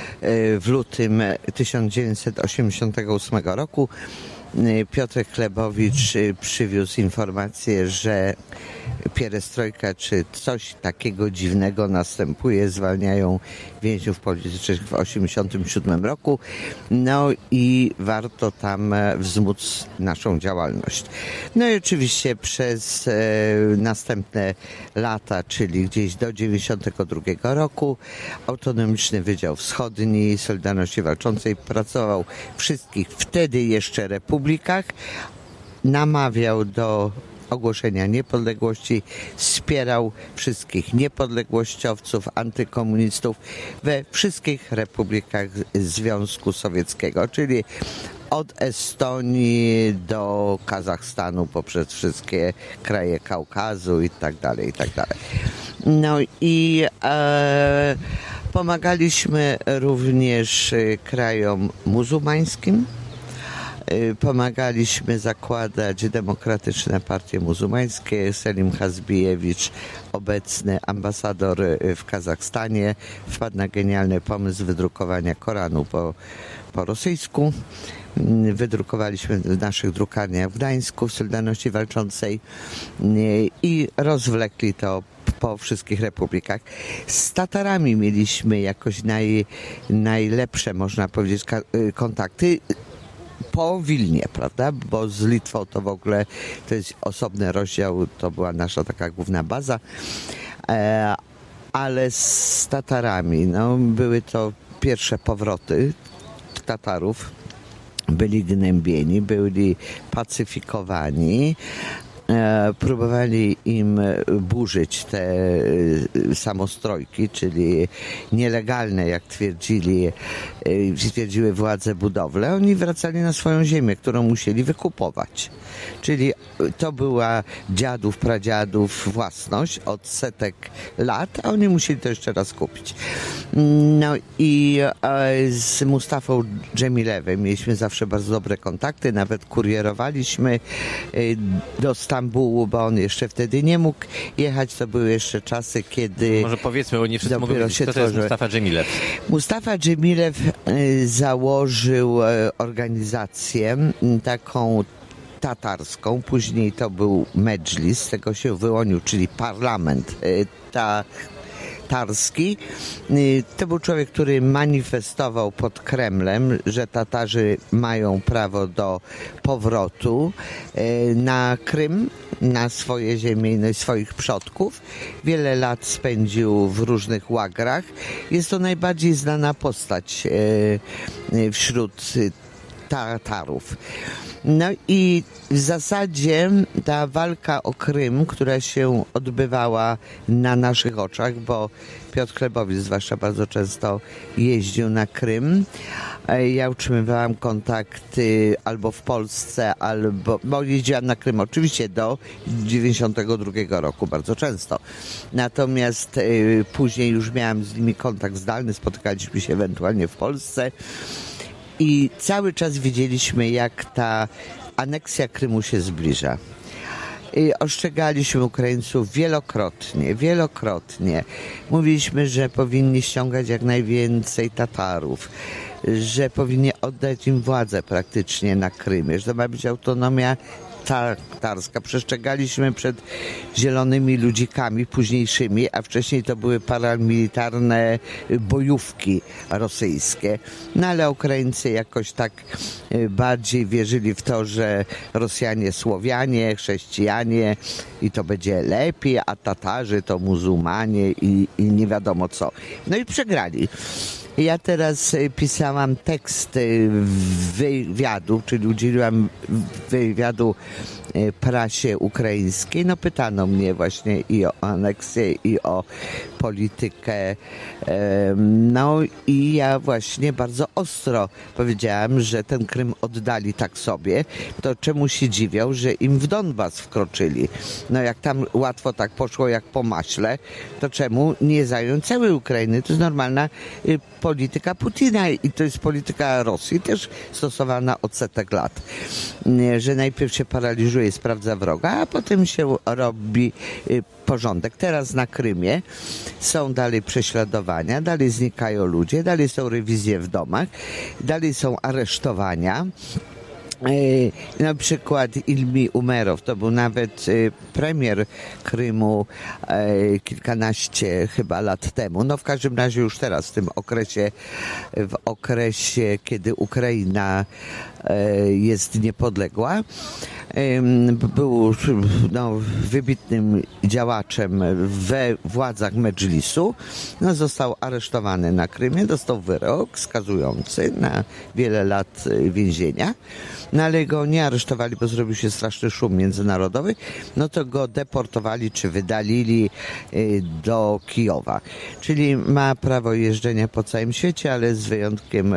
w lutym tysiąc dziewięćset osiemdziesiątego ósmego roku. Piotr Chlebowicz przywiózł informację, że pierestrojka czy coś takiego dziwnego następuje, zwalniają więźniów politycznych w osiemdziesiątym siódmym roku, no i warto tam wzmóc naszą działalność. No i oczywiście przez e, następne lata, czyli gdzieś do dziewięćdziesiątego drugiego roku, Autonomiczny Wydział Wschodni Solidarności Walczącej pracował w wszystkich wtedy jeszcze republikach, namawiał do ogłoszenia niepodległości, wspierał wszystkich niepodległościowców, antykomunistów we wszystkich republikach Związku Sowieckiego, czyli od Estonii do Kazachstanu, poprzez wszystkie kraje Kaukazu i tak dalej, i tak dalej. No i e, pomagaliśmy również krajom muzułmańskim. Pomagaliśmy zakładać Demokratyczne Partie Muzułmańskie. Selim Hazbijewicz, obecny ambasador w Kazachstanie, wpadł na genialny pomysł wydrukowania Koranu po, po rosyjsku. Wydrukowaliśmy w naszych drukarniach w Gdańsku, w Solidarności Walczącej i rozwlekli to po wszystkich republikach. Z Tatarami mieliśmy jakoś naj, najlepsze, można powiedzieć, kontakty. po Wilnie, prawda? Bo z Litwą to w ogóle to jest osobny rozdział, to była nasza taka główna baza. E, ale z Tatarami, no, były to pierwsze powroty Tatarów. Byli gnębieni, byli pacyfikowani. E, próbowali im burzyć te e, samostrojki, czyli nielegalne, jak twierdzili, e, twierdziły władze budowle. Oni wracali na swoją ziemię, którą musieli wykupować. Czyli to była dziadów, pradziadów własność od setek lat, a oni musieli to jeszcze raz kupić. No i e, z Mustafą Dżemilewem mieliśmy zawsze bardzo dobre kontakty, nawet kurierowaliśmy e, do Stambułu, bo on jeszcze wtedy nie mógł jechać. To były jeszcze czasy, kiedy... Może powiedzmy, bo nie wszyscy mogą wiedzieć, kto to jest Mustafa Dżemilew. Mustafa Dżemilew y, założył y, organizację y, taką tatarską. Później to był Medżlis, z tego się wyłonił, czyli parlament y, ta tatarski. To był człowiek, który manifestował pod Kremlem, że Tatarzy mają prawo do powrotu na Krym, na swoje ziemię, no i swoich przodków. Wiele lat spędził w różnych łagrach. Jest to najbardziej znana postać wśród Tatarów. No i w zasadzie ta walka o Krym, która się odbywała na naszych oczach, bo Piotr Chlebowicz zwłaszcza bardzo często jeździł na Krym. Ja utrzymywałam kontakty albo w Polsce, albo, bo jeździłam na Krym oczywiście do dziewięćdziesiątego drugiego roku bardzo często. Natomiast y, później już miałam z nimi kontakt zdalny, spotykaliśmy się ewentualnie w Polsce. I cały czas widzieliśmy, jak ta aneksja Krymu się zbliża. I ostrzegaliśmy Ukraińców wielokrotnie, wielokrotnie. Mówiliśmy, że powinni ściągać jak najwięcej Tatarów, że powinni oddać im władzę praktycznie na Krymie, że to ma być autonomia tatarska. Przestrzegaliśmy przed zielonymi ludzikami późniejszymi, a wcześniej to były paramilitarne bojówki rosyjskie. No ale Ukraińcy jakoś tak bardziej wierzyli w to, że Rosjanie Słowianie, chrześcijanie i to będzie lepiej, a Tatarzy to muzułmanie i, i nie wiadomo co. No i przegrali. Ja teraz pisałam tekst wywiadu, czyli udzieliłam wywiadu prasie ukraińskiej. No pytano mnie właśnie i o aneksję, i o politykę. No i ja właśnie bardzo ostro powiedziałam, że ten Krym oddali tak sobie, to czemu się dziwią, że im w Donbas wkroczyli. No jak tam łatwo tak poszło jak po maśle, to czemu nie zająć całej Ukrainy? To jest normalna polityka Putina i to jest polityka Rosji też stosowana od setek lat. Że najpierw się paraliżuje, sprawdza wroga, a potem się robi porządek. Teraz na Krymie są dalej prześladowania, dalej znikają ludzie, dalej są rewizje w domach, dalej są aresztowania. Na przykład Ilmi Umerow, to był nawet premier Krymu kilkanaście chyba lat temu. No w każdym razie już teraz, w tym okresie, w okresie, kiedy Ukraina jest niepodległa. Był no, wybitnym działaczem we władzach Medżlisu. No, został aresztowany na Krymie, dostał wyrok skazujący na wiele lat więzienia. No ale go nie aresztowali, bo zrobił się straszny szum międzynarodowy. No to go deportowali czy wydalili do Kijowa. Czyli ma prawo jeżdżenia po całym świecie, ale z wyjątkiem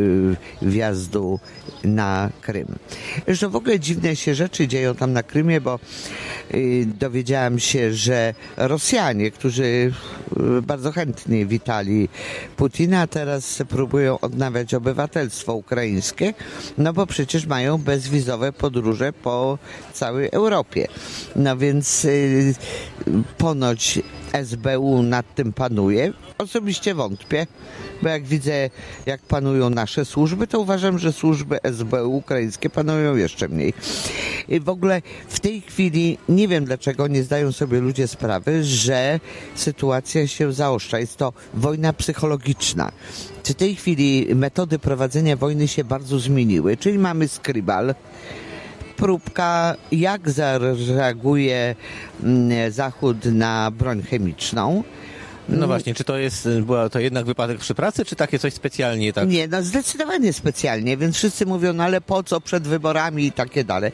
wjazdu na Krym. Zresztą w ogóle dziwne się rzeczy dzieją tam na Krymie, bo dowiedziałam się, że Rosjanie, którzy bardzo chętnie witali Putina, teraz próbują odnawiać obywatelstwo ukraińskie, no bo przecież mają bezwizowe podróże po całej Europie. No więc ponoć S B U nad tym panuje? Osobiście wątpię, bo jak widzę, jak panują nasze służby, to uważam, że służby S B U ukraińskie panują jeszcze mniej. I w ogóle w tej chwili nie wiem, dlaczego nie zdają sobie ludzie sprawy, że sytuacja się zaostrza. Jest to wojna psychologiczna. W tej chwili metody prowadzenia wojny się bardzo zmieniły, czyli mamy Skripal, próbka, jak zareaguje Zachód na broń chemiczną. No właśnie, czy to jest, była to jednak wypadek przy pracy, czy takie coś specjalnie tak? Nie, no zdecydowanie specjalnie, więc wszyscy mówią, no ale po co przed wyborami i takie dalej.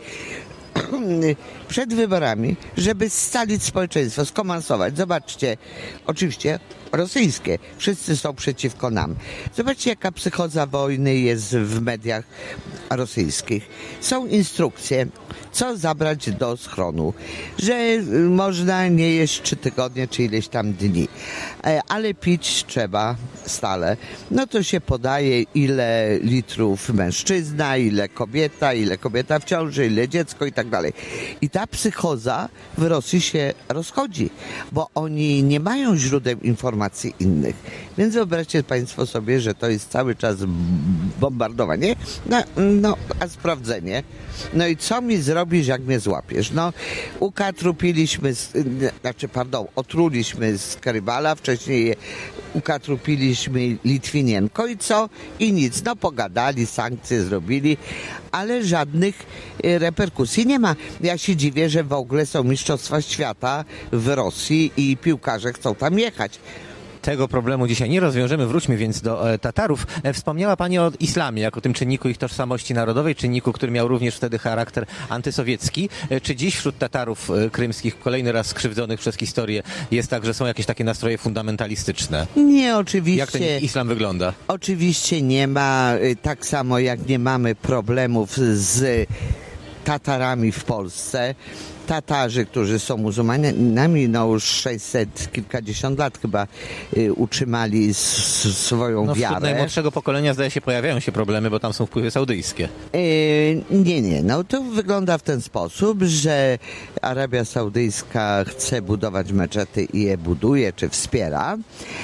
Przed wyborami, żeby scalić społeczeństwo, skomansować. Zobaczcie, oczywiście rosyjskie, wszyscy są przeciwko nam. Zobaczcie, jaka psychoza wojny jest w mediach rosyjskich. Są instrukcje, co zabrać do schronu, że można nie jeść trzy tygodnie, czy ileś tam dni, ale pić trzeba stale. No to się podaje, ile litrów mężczyzna, ile kobieta, ile kobieta w ciąży, ile dziecko i tak dalej. I ta psychoza w Rosji się rozchodzi, bo oni nie mają źródeł informacji innych. Więc wyobraźcie Państwo sobie, że to jest cały czas bombardowanie, no, no a sprawdzenie. No i co mi zrobisz, jak mnie złapiesz? No, ukatrupiliśmy, znaczy, pardon, otruliśmy Skripala, wcześniej ukatrupiliśmy Litwinienko i co? I nic. No, pogadali, sankcje zrobili, ale żadnych reperkusji nie ma. Ja się dziwię, że w ogóle są mistrzostwa świata w Rosji i piłkarze chcą tam jechać. Tego problemu dzisiaj nie rozwiążemy. Wróćmy więc do e, Tatarów. E, wspomniała Pani o islamie jako tym czynniku ich tożsamości narodowej, czynniku, który miał również wtedy charakter antysowiecki. E, czy dziś wśród Tatarów e, krymskich, kolejny raz skrzywdzonych przez historię, jest tak, że są jakieś takie nastroje fundamentalistyczne? Nie, oczywiście. Jak ten islam wygląda? Oczywiście nie ma, tak samo jak nie mamy problemów z Tatarami w Polsce. Tatarzy, którzy są muzułmanami, no już sześćset kilkadziesiąt lat chyba y, utrzymali s- swoją No, wśród wiarę. najmłodszego pokolenia zdaje się pojawiają się problemy, bo tam są wpływy saudyjskie. Y, nie, nie. No to wygląda w ten sposób, że Arabia Saudyjska chce budować meczety i je buduje, czy wspiera,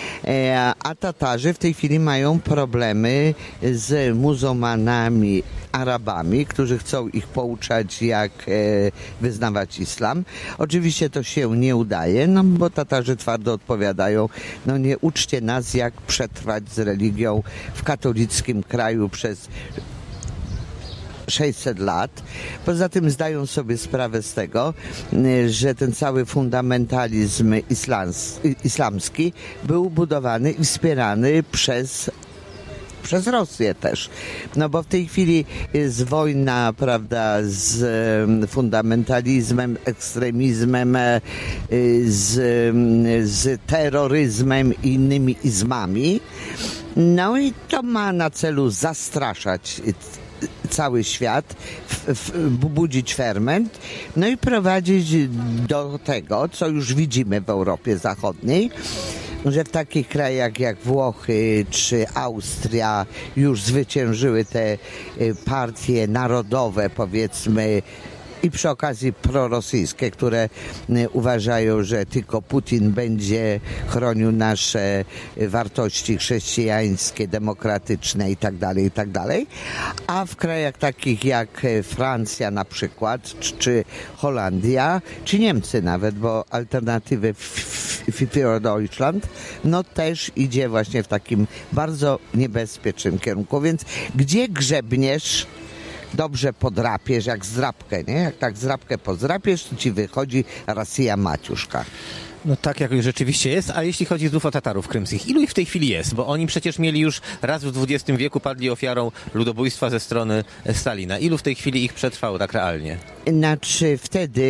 e, a Tatarzy w tej chwili mają problemy z muzułmanami, Arabami, którzy chcą ich pouczać, jak e, wyznawać islam. Oczywiście to się nie udaje, no bo Tatarzy twardo odpowiadają, no nie uczcie nas, jak przetrwać z religią w katolickim kraju przez sześćset lat. Poza tym zdają sobie sprawę z tego, że ten cały fundamentalizm islams, islamski był budowany i wspierany przez przez Rosję też. No bo w tej chwili jest wojna, prawda, z fundamentalizmem, ekstremizmem, z, z terroryzmem i innymi izmami. No i to ma na celu zastraszać cały świat, w, w, budzić ferment, no i prowadzić do tego, co już widzimy w Europie Zachodniej, że w takich krajach jak Włochy czy Austria już zwyciężyły te partie narodowe, powiedzmy, i przy okazji prorosyjskie, które uważają, że tylko Putin będzie chronił nasze wartości chrześcijańskie, demokratyczne i tak dalej, i tak dalej. A w krajach takich jak Francja na przykład, czy Holandia, czy Niemcy nawet, bo alternatywy Für Deutschland, no też idzie właśnie w takim bardzo niebezpiecznym kierunku. Więc gdzie grzebniesz, dobrze podrapiesz, jak zdrapkę, nie? Jak tak zdrapkę pozdrapiesz, to ci wychodzi Rosja maciuszka. No tak jakoś rzeczywiście jest, a jeśli chodzi znów o Tatarów krymskich, ilu ich w tej chwili jest? Bo oni przecież mieli już raz w dwudziestym wieku, padli ofiarą ludobójstwa ze strony Stalina. Ilu w tej chwili ich przetrwało tak realnie? Znaczy wtedy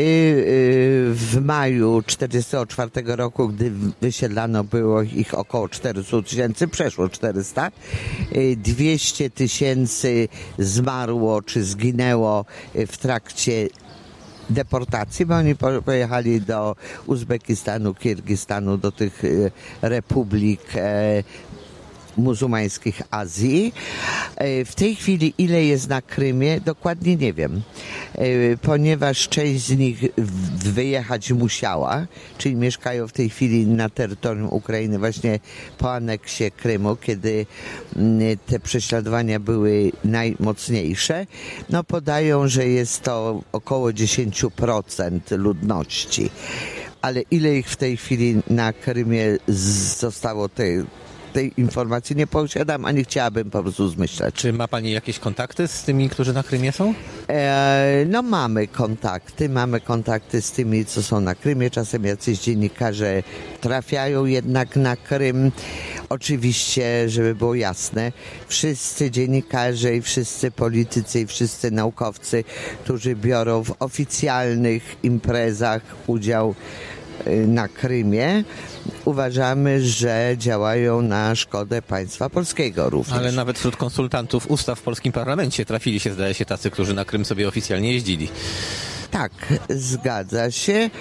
w maju czterdziestego czwartego roku, gdy wysiedlano było ich około czterysta tysięcy, przeszło czterysta, dwieście tysięcy zmarło czy zginęło w trakcie deportacji, bo oni pojechali do Uzbekistanu, Kirgistanu, do tych republik muzułmańskich Azji. W tej chwili ile jest na Krymie, dokładnie nie wiem, ponieważ część z nich wyjechać musiała, czyli mieszkają w tej chwili na terytorium Ukrainy właśnie po aneksie Krymu, kiedy te prześladowania były najmocniejsze. No podają, że jest to około dziesięć procent ludności. Ale ile ich w tej chwili na Krymie zostało tej tej informacji nie posiadam, ani chciałabym po prostu zmyślać. Czy ma pani jakieś kontakty z tymi, którzy na Krymie są? E, no mamy kontakty, mamy kontakty z tymi, co są na Krymie. Czasem jacyś dziennikarze trafiają jednak na Krym. Oczywiście, żeby było jasne, wszyscy dziennikarze i wszyscy politycy i wszyscy naukowcy, którzy biorą w oficjalnych imprezach udział na Krymie, uważamy, że działają na szkodę państwa polskiego również. Ale nawet wśród konsultantów ustaw w polskim parlamencie trafili się, zdaje się, tacy, którzy na Krym sobie oficjalnie jeździli. Tak, zgadza się.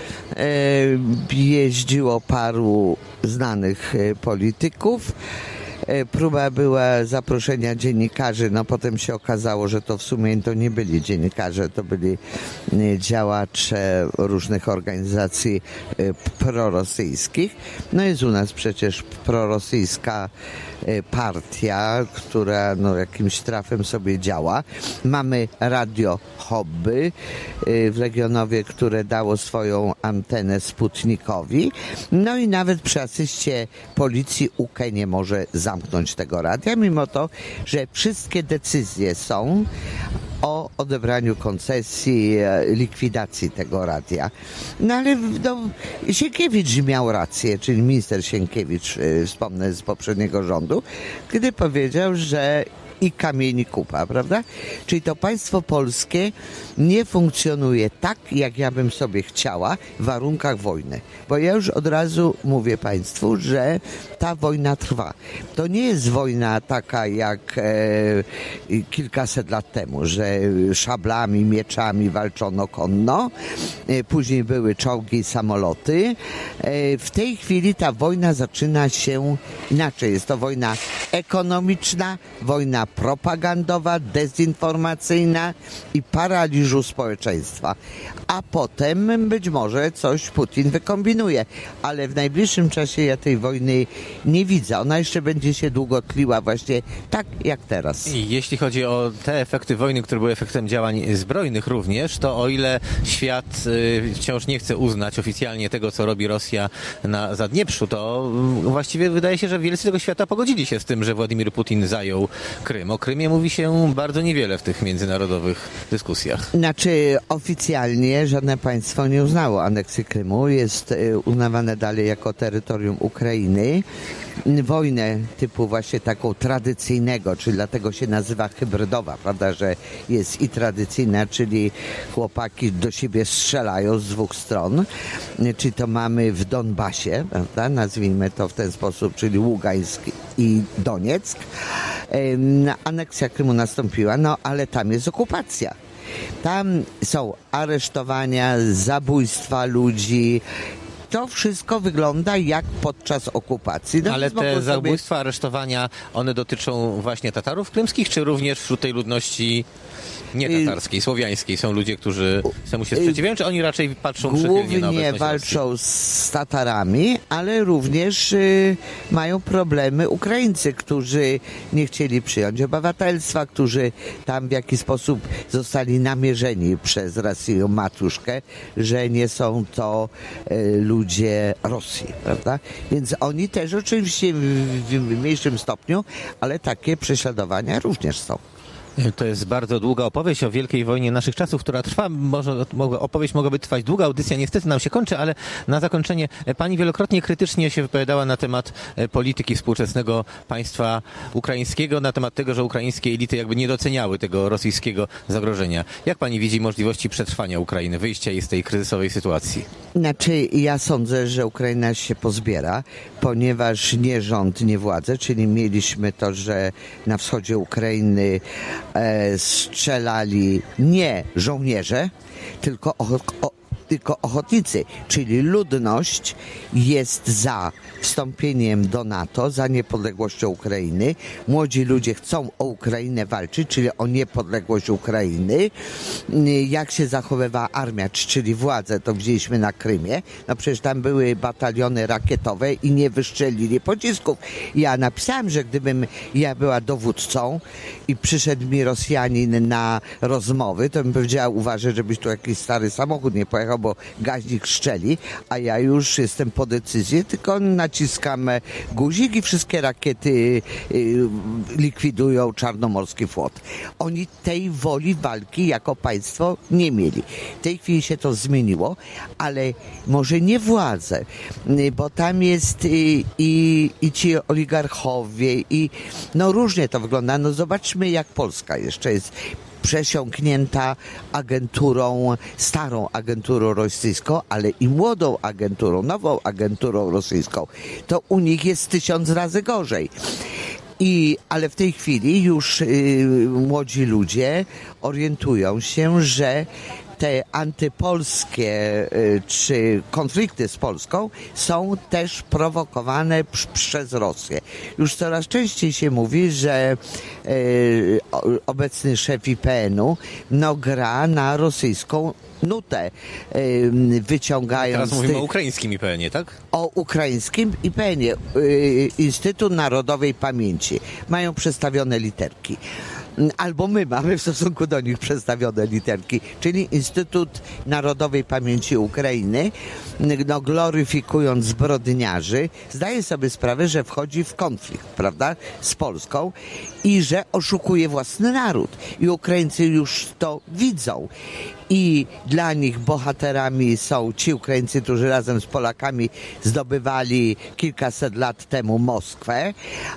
Jeździło paru znanych polityków. Próba była zaproszenia dziennikarzy, no potem się okazało, że to w sumie to nie byli dziennikarze, to byli działacze różnych organizacji prorosyjskich. No jest u nas przecież prorosyjska partia, która no jakimś trafem sobie działa. Mamy radio Hobby w Legionowie, które dało swoją antenę Sputnikowi. No i nawet przy asyście policji U K E nie może zamknąć tego radia, mimo to, że wszystkie decyzje są o odebraniu koncesji, likwidacji tego radia. No ale no, Sienkiewicz miał rację, czyli minister Sienkiewicz, wspomnę z poprzedniego rządu, kiedy powiedział, że i kamieni kupa, prawda? Czyli to państwo polskie nie funkcjonuje tak, jak ja bym sobie chciała w warunkach wojny. Bo ja już od razu mówię państwu, że ta wojna trwa. To nie jest wojna taka jak e, kilkaset lat temu, że szablami, mieczami walczono konno. E, później były czołgi i samoloty. E, w tej chwili ta wojna zaczyna się inaczej. Jest to wojna ekonomiczna, wojna propagandowa, dezinformacyjna i paraliżu społeczeństwa. A potem być może coś Putin wykombinuje. Ale w najbliższym czasie ja tej wojny nie widzę. Ona jeszcze będzie się długo tliła właśnie tak jak teraz. I jeśli chodzi o te efekty wojny, które były efektem działań zbrojnych również, to o ile świat y, wciąż nie chce uznać oficjalnie tego, co robi Rosja na Zadnieprzu, to y, właściwie wydaje się, że wielcy tego świata pogodzili się z tym, że Władimir Putin zajął Krym. O Krymie mówi się bardzo niewiele w tych międzynarodowych dyskusjach. Znaczy oficjalnie żadne państwo nie uznało aneksji Krymu. Jest uznawane dalej jako terytorium Ukrainy. Wojnę typu właśnie taką tradycyjnego, czyli dlatego się nazywa hybrydowa, prawda, że jest i tradycyjna, czyli chłopaki do siebie strzelają z dwóch stron, czyli to mamy w Donbasie, prawda, nazwijmy to w ten sposób, czyli Ługańsk i Donieck. Aneksja Krymu nastąpiła, no ale tam jest okupacja. Tam są aresztowania, zabójstwa ludzi. To wszystko wygląda jak podczas okupacji. No, ale te sobie... zabójstwa, aresztowania, one dotyczą właśnie Tatarów krymskich, czy również wśród tej ludności nietatarskiej, słowiańskiej są ludzie, którzy temu się sprzeciwiają, czy oni raczej patrzą przychylnie na obecność Głównie walczą z Tatarami, ale również y, mają problemy Ukraińcy, którzy nie chcieli przyjąć obywatelstwa, którzy tam w jakiś sposób zostali namierzeni przez Rosję Matuszkę, że nie są to y, ludzie Rosji, prawda? Więc oni też oczywiście w, w mniejszym stopniu, ale takie prześladowania również są. To jest bardzo długa opowieść o wielkiej wojnie naszych czasów, która trwa. Może opowieść mogłaby trwać długa, audycja niestety nam się kończy, ale na zakończenie pani wielokrotnie krytycznie się wypowiadała na temat polityki współczesnego państwa ukraińskiego, na temat tego, że ukraińskie elity jakby nie doceniały tego rosyjskiego zagrożenia. Jak pani widzi możliwości przetrwania Ukrainy, wyjścia jej z tej kryzysowej sytuacji? Znaczy, ja sądzę, że Ukraina się pozbiera, ponieważ nie rząd, nie władze, czyli mieliśmy to, że na wschodzie Ukrainy e, strzelali nie żołnierze, tylko o, o, tylko ochotnicy, czyli ludność jest za wstąpieniem do NATO, za niepodległością Ukrainy. Młodzi ludzie chcą o Ukrainę walczyć, czyli o niepodległość Ukrainy. Jak się zachowywała armia, czyli władze, to widzieliśmy na Krymie. No przecież tam były bataliony rakietowe i nie wystrzelili pocisków. Ja napisałam, że gdybym ja była dowódcą i przyszedł mi Rosjanin na rozmowy, to bym powiedziała, uważaj, żebyś tu jakiś stary samochód nie pojechał, bo gaźnik szczeli, a ja już jestem po decyzji, tylko naciskam guzik i wszystkie rakiety likwidują czarnomorski flot. Oni tej woli walki jako państwo nie mieli. W tej chwili się to zmieniło, ale może nie władze, bo tam jest i, i, i ci oligarchowie i no różnie to wygląda. No zobaczmy, jak Polska jeszcze jest przesiąknięta agenturą, starą agenturą rosyjską, ale i młodą agenturą, nową agenturą rosyjską. To u nich jest tysiąc razy gorzej. I, ale w tej chwili już y, młodzi ludzie orientują się, że te antypolskie y, czy konflikty z Polską są też prowokowane p- przez Rosję. Już coraz częściej się mówi, że y, obecny szef I P N-u no, gra na rosyjską nutę, y, wyciągając... Teraz mówimy tych, o ukraińskim I P N-ie, tak? O ukraińskim I P N-ie, y, Instytut Narodowej Pamięci. Mają przestawione literki. Albo my mamy w stosunku do nich przestawione literki, czyli Instytut Narodowej Pamięci Ukrainy, no, gloryfikując zbrodniarzy, zdaje sobie sprawę, że wchodzi w konflikt, prawda, z Polską i że oszukuje własny naród. I Ukraińcy już to widzą. I dla nich bohaterami są ci Ukraińcy, którzy razem z Polakami zdobywali kilkaset lat temu Moskwę.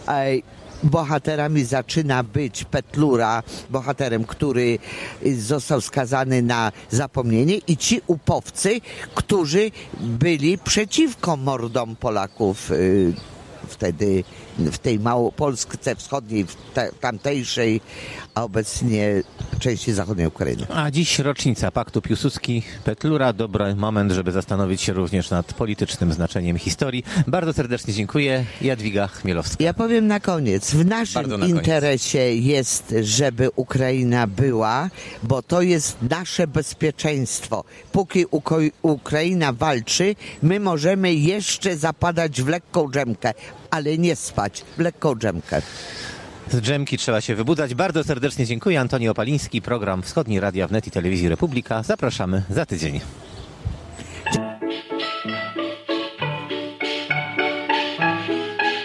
Bohaterami zaczyna być Petlura, bohaterem, który został skazany na zapomnienie, i ci upowcy, którzy byli przeciwko mordom Polaków y, wtedy w tej Małopolsce wschodniej, w te, tamtejszej, a obecnie części zachodniej Ukrainy. A dziś rocznica paktu Piłsudski-Petlura. Dobry moment, żeby zastanowić się również nad politycznym znaczeniem historii. Bardzo serdecznie dziękuję. Jadwiga Chmielowska. Ja powiem na koniec. W naszym na interesie koniec. jest, żeby Ukraina była, bo to jest nasze bezpieczeństwo. Póki Uko- Ukraina walczy, my możemy jeszcze zapadać w lekką drzemkę, ale nie spać, w lekką drzemkę. Z drzemki trzeba się wybudzać. Bardzo serdecznie dziękuję. Antoni Opaliński, program Wschodni Radia Wnet i Telewizji Republika. Zapraszamy za tydzień.